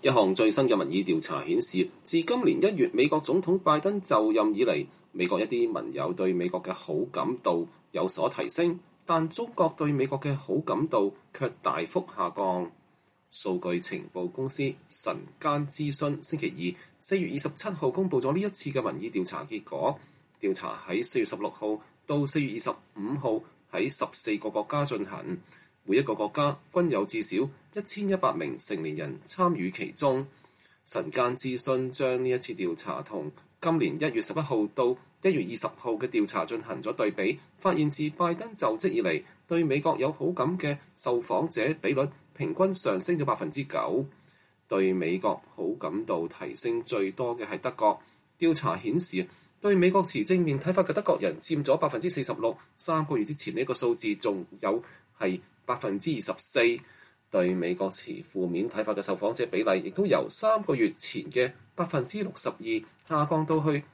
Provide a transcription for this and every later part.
一項最新嘅民意調查顯示，自今年1月美國總統拜登就任以嚟，美國一啲民友對美國嘅好感度有所提升，但中國對美國嘅好感度卻大幅下降。數據情報公司晨間諮詢星期二4月27號公佈咗呢一次嘅民意調查結果。調查喺4月16號到4月25號喺14個國家進行，每一個國家均有至少1100名成年人參與其中。晨間諮詢將呢一次調查同今年1月11號到1月20號嘅調查進行咗對比，發現自拜登就職以嚟，對美國有好感嘅受訪者比率平均上升咗9%。對美國好感度提升最多嘅係德國。調查顯示，對美國持正面睇法嘅德國人佔咗46%， 3個月之前呢個數字仲有係24%。對美國持負面睇法嘅受訪者比例亦都由3個月前嘅62%下降到去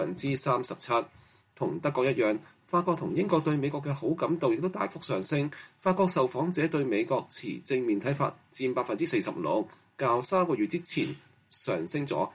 37%。同德國一樣，法國同英國對美國嘅好感度亦都大幅上升。法國受訪者對美國持正面睇法佔46%，較3個月之前上升咗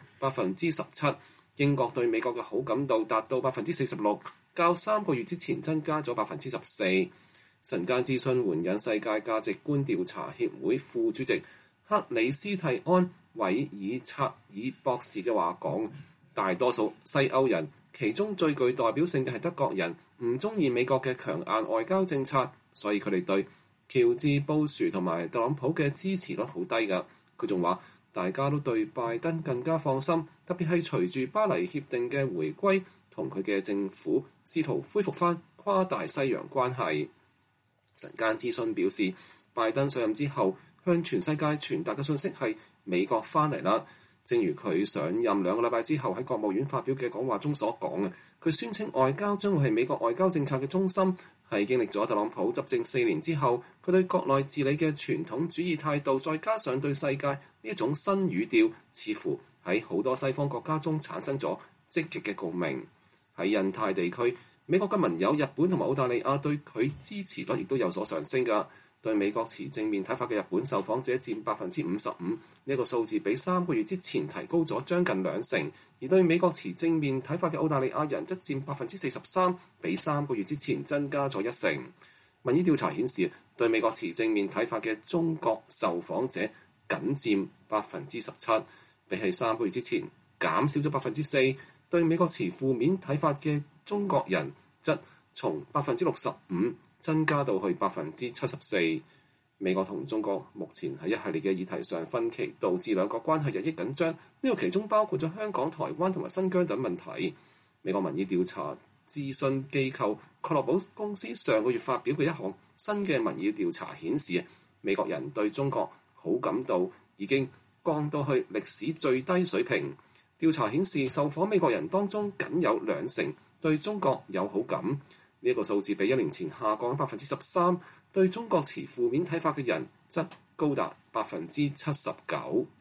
17%。英國對美國嘅好感度達到46%，較3個月之前增加咗14%。晨間諮詢援引世界價值觀調查協會副主席克里斯蒂安·韋爾察爾博士嘅話講，大多數西歐人，其中最具代表性嘅係德國人，唔中意美國嘅強硬外交政策，所以佢哋對喬治布殊同埋特朗普嘅支持率好低㗎。佢仲話，大家都對拜登更加放心，特別係隨住巴黎協定嘅回歸，同佢嘅政府試圖恢復返跨大西洋關係。晨間諮詢表示，拜登上任之後向全世界傳達嘅信息係美國翻嚟啦。正如佢上任2個禮拜之後喺國務院發表嘅講話中所講嘅，佢宣稱外交將會係美國外交政策嘅中心。係經歷咗特朗普執政4年之後，佢對國內治理嘅傳統主義態度，再加上對世界呢一種新語調，似乎喺好多西方國家中產生咗積極嘅共鳴。喺印太地區，美國嘅盟友日本同埋澳大利亞對佢支持率亦都有所上升㗎。對美國持正面睇法嘅日本受訪者佔55%，呢個數字比3個月之前提高咗將近2成。而對美國持正面睇法嘅澳大利亞人則佔43%，比3個月之前增加咗1成。民意調查顯示，對美國持正面睇法嘅中國受訪者僅佔17%，比起3個月之前減少咗4%。對美國持負面睇法嘅中國人則從65%增加到去74%。美國同中國目前喺一系列嘅議題上分歧，導致兩國關係日益緊張。呢個其中包括咗香港、台灣同埋新疆等問題。美國民意調查諮詢機構確樂寶公司上個月發表嘅一項新嘅民意調查顯示，美國人對中國好感度已經降到去歷史最低水平。調查顯示，受訪美國人當中僅有2成對中國有好感。呢一個數字比1年前下降13%，對中國持負面睇法嘅人則高達79%。